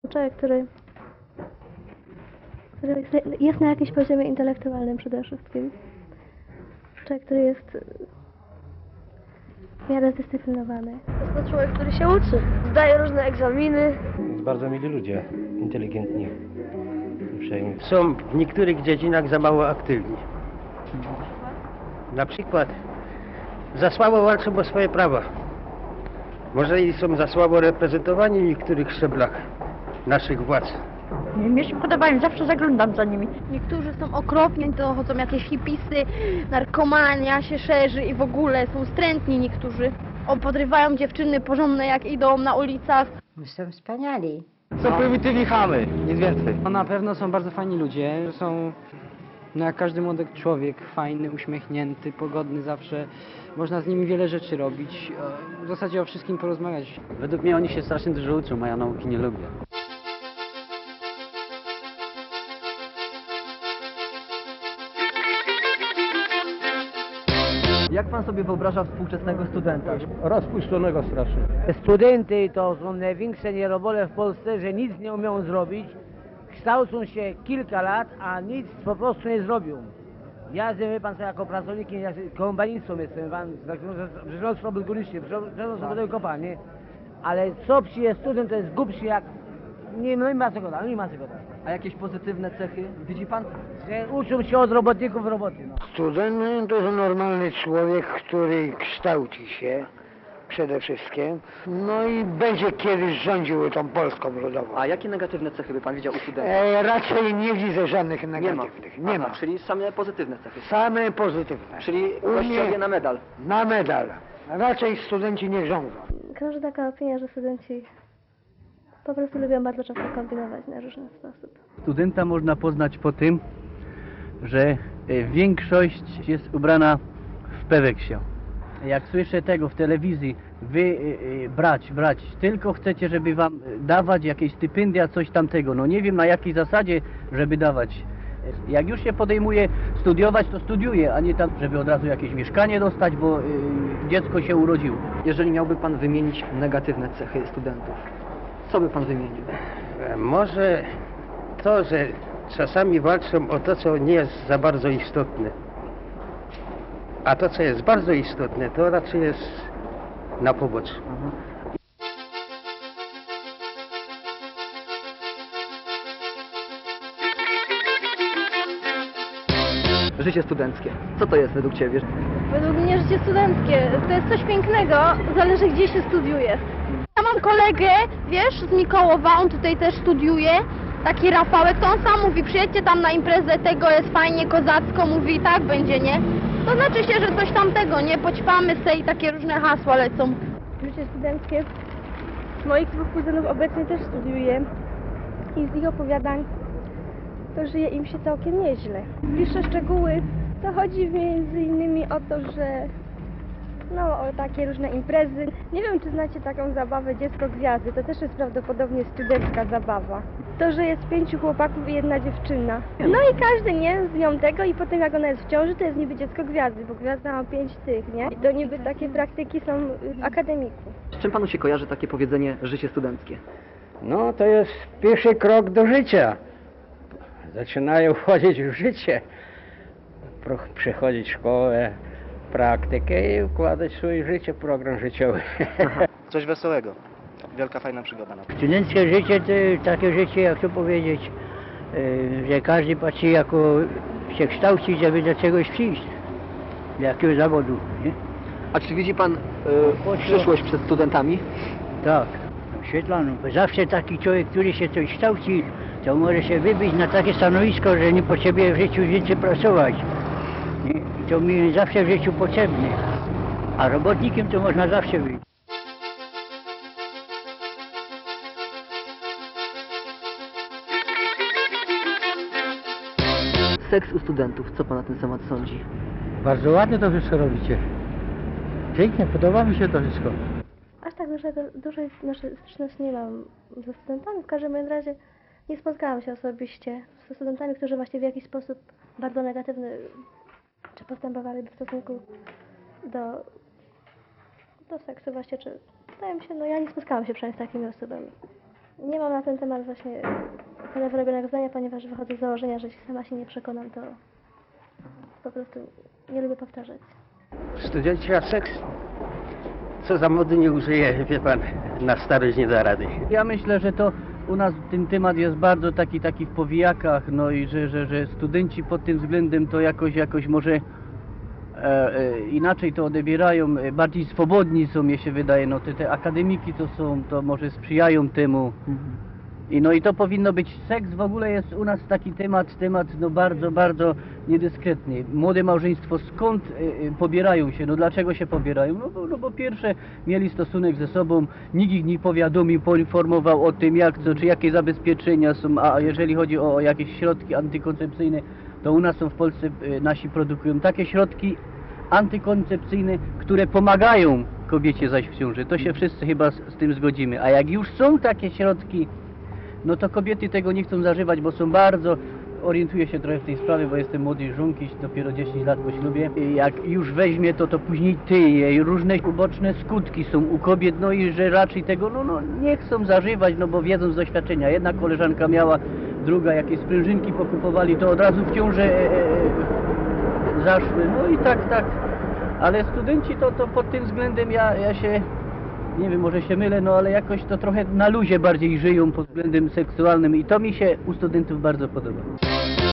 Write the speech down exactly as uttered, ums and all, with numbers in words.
Człowiek, który, który jest na jakimś poziomie intelektualnym przede wszystkim. Człowiek, który jest w miarę zdyscyplinowany. Jest to człowiek, który się uczy, zdaje różne egzaminy. Bardzo mili ludzie, inteligentni, uprzejmi. Są w niektórych dziedzinach za mało aktywni. Na przykład za słabo walczą o swoje prawa. Może i są za słabo reprezentowani w niektórych szczeblach naszych władz. Mnie się podobają, zawsze zaglądam za nimi. Niektórzy są okropni, to chodzą jakieś hipisy, narkomania się szerzy i w ogóle są wstrętni niektórzy. O, podrywają dziewczyny porządne jak idą na ulicach. Są wspaniali. Są prymitywni chamy, nic więcej. No na pewno są bardzo fajni ludzie, są no jak każdy młody człowiek, fajny, uśmiechnięty, pogodny zawsze. Można z nimi wiele rzeczy robić, w zasadzie o wszystkim porozmawiać. Według mnie oni się strasznie dużo uczą, a ja nauki nie lubię. Jak pan sobie wyobraża współczesnego studenta? Rozpuszczonego strasznie. Studenty to są największe nierobole w Polsce, że nic nie umieją zrobić. Kształcą się kilka lat, a nic po prostu nie zrobią. Ja, wie pan co, jako pracownik kombanicą jestem, pan, żelazno był górniczy, żelazno był kopalni, ale co przyje student, to jest głupszy jak, nie, no nie ma co gadać, no nie ma co gadać. A jakieś pozytywne cechy widzi pan? Że uczą się od robotników roboty. No. Student to jest normalny człowiek, który kształci się przede wszystkim, no i będzie kiedyś rządził tą Polską ludową. A jakie negatywne cechy by pan widział u studenta? E, raczej nie widzę żadnych Nie ma. negatywnych. Nie ma. Aha, czyli same pozytywne cechy. Same pozytywne. Czyli U gościowie mnie na medal. Na medal. Raczej studenci nie rządzą. Krąży taka opinia, że studenci po prostu lubią bardzo często kombinować na różny sposób. Studenta można poznać po tym, że większość jest ubrana w peweksie. Jak słyszę tego w telewizji, wy y, brać, brać, tylko chcecie, żeby wam dawać jakieś stypendia, coś tamtego. No nie wiem na jakiej zasadzie, żeby dawać. Jak już się podejmuje studiować, to studiuje, a nie tam, żeby od razu jakieś mieszkanie dostać, bo y, dziecko się urodziło. Jeżeli miałby pan wymienić negatywne cechy studentów, co by pan wymienił? Może to, że czasami walczą o to, co nie jest za bardzo istotne. A to, co jest bardzo istotne, to raczej jest na poboczu. Życie studenckie. Co to jest według ciebie? Według mnie życie studenckie to jest coś pięknego, zależy gdzie się studiuje. Ja mam kolegę, wiesz, z Mikołowa, on tutaj też studiuje, taki Rafałek, to on sam mówi, przyjedźcie tam na imprezę, tego jest fajnie, kozacko, mówi i tak będzie, nie? To znaczy się, że coś tamtego, nie? Poćpamy se i takie różne hasła lecą. Życie studenckie. Moich dwóch kuzynów obecnie też studiuje i z ich opowiadań to żyje im się całkiem nieźle. Bliższe szczegóły to chodzi między innymi o to, że no o takie różne imprezy. Nie wiem, czy znacie taką zabawę Dziecko Gwiazdy, to też jest prawdopodobnie studencka zabawa. To, że jest pięciu chłopaków i jedna dziewczyna. No i każdy, nie, z nią tego i potem jak ona jest w ciąży, to jest niby Dziecko Gwiazdy, bo Gwiazda ma pięć tych, nie? I to niby takie praktyki są w akademiku. Z czym panu się kojarzy takie powiedzenie życie studenckie? No to jest pierwszy krok do życia. Zaczynają wchodzić w życie, Pro, przechodzić szkołę, praktykę i układać swoje życie, program życiowy. Coś wesołego. Wielka, fajna przygoda. Studenckie życie to takie życie, jak to powiedzieć, yy, że każdy patrzy jako się kształci, żeby do czegoś przyjść, do jakiegoś zawodu, nie? A czy widzi pan y, przyszłość przed studentami? Tak, oświetloną. Bo zawsze taki człowiek, który się coś kształci, to może się wybić na takie stanowisko, że nie potrzebuje w życiu więcej pracować. Nie? I to mi zawsze w życiu potrzebne. A robotnikiem to można zawsze być. Seks u studentów, co pan na ten temat sądzi? Bardzo ładnie to wszystko robicie. Pięknie, podoba mi się to wszystko. Aż tak dużego, dużej znaczy, styczności nie mam ze studentami. W każdym razie nie spotkałam się osobiście ze studentami, którzy właśnie w jakiś sposób bardzo negatywny czy postępowali w stosunku do, do seksu właśnie, czy wydaje mi się, no ja nie spotkałam się przynajmniej z takimi osobami. Nie mam na ten temat właśnie tyle wyrobionego zdania, ponieważ wychodzę z założenia, że jeśli sama się nie przekonam, to po prostu nie lubię powtarzać. Studenci a seks? Co za mody nie użyje, wie pan, na starość nie da rady. Ja myślę, że to u nas ten temat jest bardzo taki, taki w powijakach, no i że, że, że studenci pod tym względem to jakoś, jakoś może e, e, inaczej to odebierają, e, bardziej swobodni są, mnie się wydaje, no te, te akademiki to są, to może sprzyjają temu. I no i to powinno być, seks w ogóle jest u nas taki temat, temat no bardzo, bardzo niedyskretny. Młode małżeństwo skąd y, y, pobierają się, no dlaczego się pobierają? No bo, no bo pierwsze mieli stosunek ze sobą, nikt ich nie powiadomił, poinformował o tym jak co, czy jakie zabezpieczenia są, a jeżeli chodzi o, o jakieś środki antykoncepcyjne, to u nas są w Polsce, y, nasi produkują takie środki antykoncepcyjne, które pomagają kobiecie zajść w ciążę. To się wszyscy chyba z, z tym zgodzimy, a jak już są takie środki, no to kobiety tego nie chcą zażywać, bo są bardzo, orientuję się trochę w tej sprawie, bo jestem młody żonkiś, dopiero dziesięć lat po ślubie. I jak już weźmie to, to później tyje i różne uboczne skutki są u kobiet, no i że raczej tego, no, no nie chcą zażywać, no bo wiedzą z doświadczenia. Jedna koleżanka miała, druga jakieś sprężynki pokupowali, to od razu w ciążę e, e, zaszły, no i tak, tak. Ale studenci to, to pod tym względem ja, ja się... Nie wiem, może się mylę, no ale jakoś to trochę na luzie bardziej żyją pod względem seksualnym i to mi się u studentów bardzo podoba.